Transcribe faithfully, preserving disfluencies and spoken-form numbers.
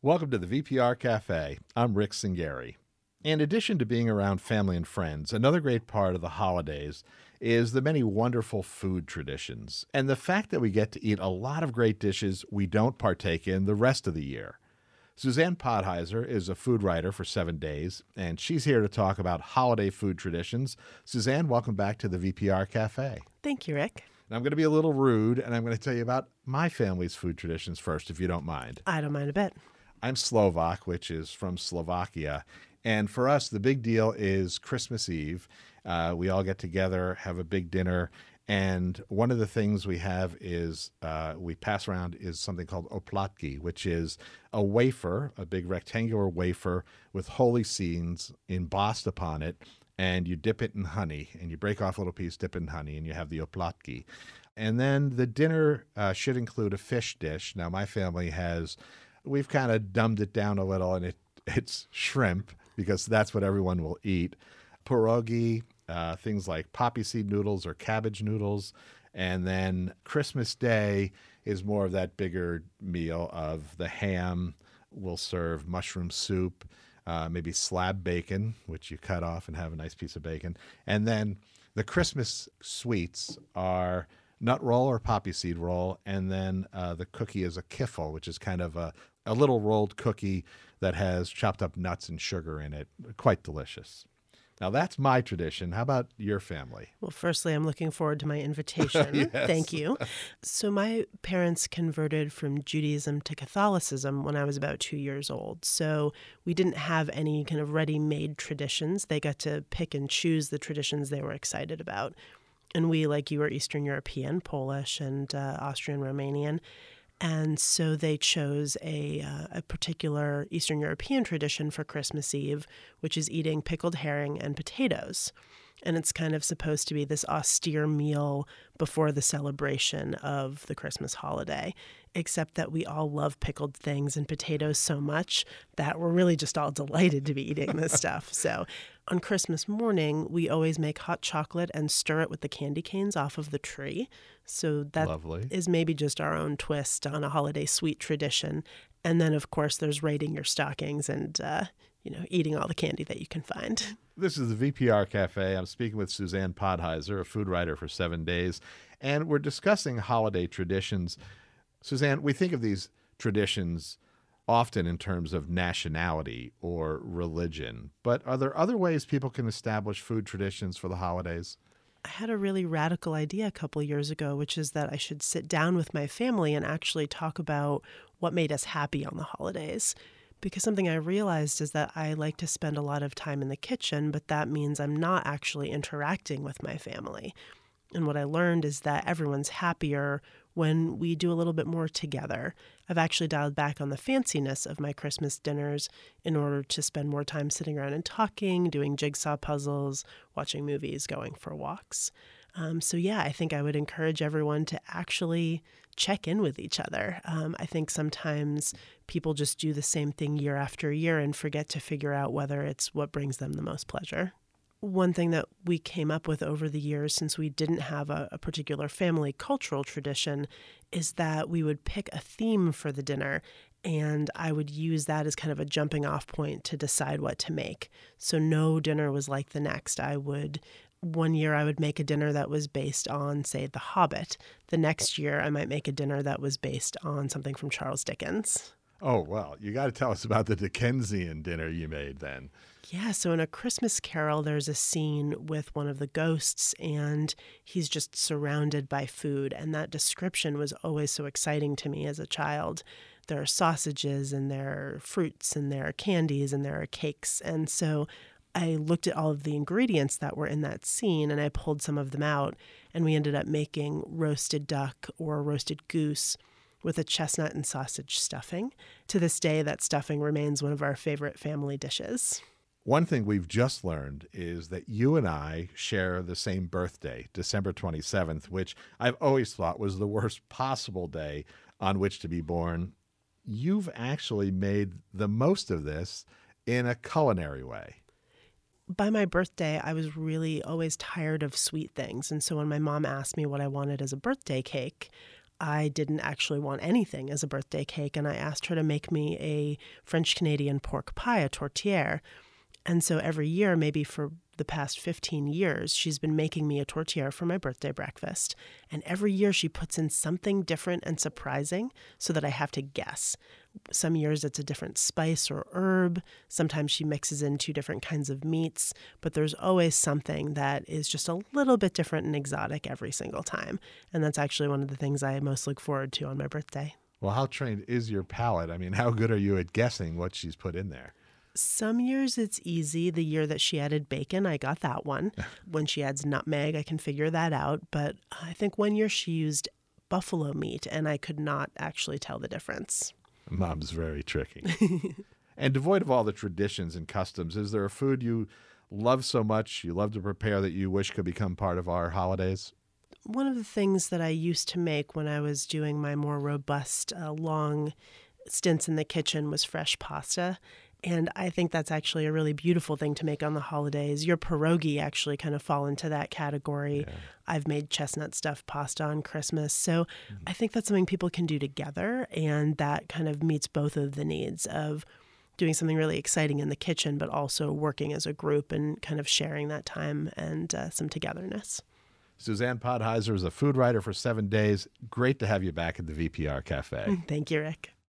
Welcome to the V P R Cafe. I'm Rick Singeri. In addition to being around family and friends, another great part of the holidays is the many wonderful food traditions and the fact that we get to eat a lot of great dishes we don't partake in the rest of the year. Suzanne Podheiser is a food writer for Seven Days, and she's here to talk about holiday food traditions. Suzanne, welcome back to the V P R Cafe. Thank you, Rick. Now, I'm going to be a little rude, and I'm going to tell you about my family's food traditions first, if you don't mind. I don't mind a bit. I'm Slovak, which is from Slovakia. And for us, the big deal is Christmas Eve. Uh, we all get together, have a big dinner. And one of the things we have is uh, we pass around is something called oplatki, which is a wafer, a big rectangular wafer with holy scenes embossed upon it. And you dip it in honey, and you break off a little piece, dip it in honey, and you have the oplatki. And then the dinner uh, should include a fish dish. Now, my family has, we've kind of dumbed it down a little, and it it's shrimp, because that's what everyone will eat. Pierogi, uh, things like poppy seed noodles or cabbage noodles. And then Christmas Day is more of that bigger meal of the ham. We'll serve mushroom soup, uh, maybe slab bacon, which you cut off and have a nice piece of bacon. And then the Christmas sweets are nut roll or poppy seed roll. And then uh, the cookie is a kiffle, which is kind of a, a little rolled cookie that has chopped up nuts and sugar in it. Quite delicious. Now, that's my tradition. How about your family? Well, firstly, I'm looking forward to my invitation. Yes. Thank you. So my parents converted from Judaism to Catholicism when I was about two years old. So we didn't have any kind of ready-made traditions. They got to pick and choose the traditions they were excited about. And we, like you, are Eastern European, Polish, and uh, Austrian, Romanian. And so they chose a, uh, a particular Eastern European tradition for Christmas Eve, which is eating pickled herring and potatoes. And it's kind of supposed to be this austere meal before the celebration of the Christmas holiday, except that we all love pickled things and potatoes so much that we're really just all delighted to be eating this stuff. So on Christmas morning, we always make hot chocolate and stir it with the candy canes off of the tree. So that Lovely. is maybe just our own twist on a holiday sweet tradition. And then, of course, there's raiding your stockings and, uh, you know, eating all the candy that you can find. This is the V P R Cafe. I'm speaking with Suzanne Podheiser, a food writer for Seven Days, and we're discussing holiday traditions. Suzanne, we think of these traditions often in terms of nationality or religion, but are there other ways people can establish food traditions for the holidays? I had a really radical idea a couple of years ago, which is that I should sit down with my family and actually talk about what made us happy on the holidays. Because something I realized is that I like to spend a lot of time in the kitchen, but that means I'm not actually interacting with my family. And what I learned is that everyone's happier when we do a little bit more together. I've actually dialed back on the fanciness of my Christmas dinners in order to spend more time sitting around and talking, doing jigsaw puzzles, watching movies, going for walks. Um, so yeah, I think I would encourage everyone to actually check in with each other. Um, I think sometimes people just do the same thing year after year and forget to figure out whether it's what brings them the most pleasure. One thing that we came up with over the years, since we didn't have a, a particular family cultural tradition, is that we would pick a theme for the dinner, and I would use that as kind of a jumping off point to decide what to make. So no dinner was like the next. I would One year I would make a dinner that was based on, say, The Hobbit. The next year I might make a dinner that was based on something from Charles Dickens. Oh, well, you got to tell us about the Dickensian dinner you made then. Yeah, so in A Christmas Carol, there's a scene with one of the ghosts, and he's just surrounded by food. And that description was always so exciting to me as a child. There are sausages, and there are fruits, and there are candies, and there are cakes. And so I looked at all of the ingredients that were in that scene, and I pulled some of them out, and we ended up making roasted duck or roasted goose with a chestnut and sausage stuffing. To this day, that stuffing remains one of our favorite family dishes. One thing we've just learned is that you and I share the same birthday, December twenty-seventh, which I've always thought was the worst possible day on which to be born. You've actually made the most of this in a culinary way. By my birthday, I was really always tired of sweet things. And so when my mom asked me what I wanted as a birthday cake, I didn't actually want anything as a birthday cake, and I asked her to make me a French Canadian pork pie, a tourtière. And so every year, maybe for the past fifteen years, she's been making me a tourtière for my birthday breakfast. And every year she puts in something different and surprising so that I have to guess. Some years it's a different spice or herb. Sometimes she mixes in two different kinds of meats. But there's always something that is just a little bit different and exotic every single time. And that's actually one of the things I most look forward to on my birthday. Well, how trained is your palate? I mean, how good are you at guessing what she's put in there? Some years it's easy. The year that she added bacon, I got that one. When she adds nutmeg, I can figure that out. But I think one year she used buffalo meat, and I could not actually tell the difference. Mom's very tricky. And devoid of all the traditions and customs, is there a food you love so much, you love to prepare, that you wish could become part of our holidays? One of the things that I used to make when I was doing my more robust, uh, long stints in the kitchen was fresh pasta. And I think that's actually a really beautiful thing to make on the holidays. Your pierogi actually kind of fall into that category. Yeah. I've made chestnut stuffed pasta on Christmas. So mm-hmm. I think that's something people can do together. And that kind of meets both of the needs of doing something really exciting in the kitchen, but also working as a group and kind of sharing that time and uh, some togetherness. Suzanne Podheiser is a food writer for Seven Days. Great to have you back at the V P R Cafe. Thank you, Rick.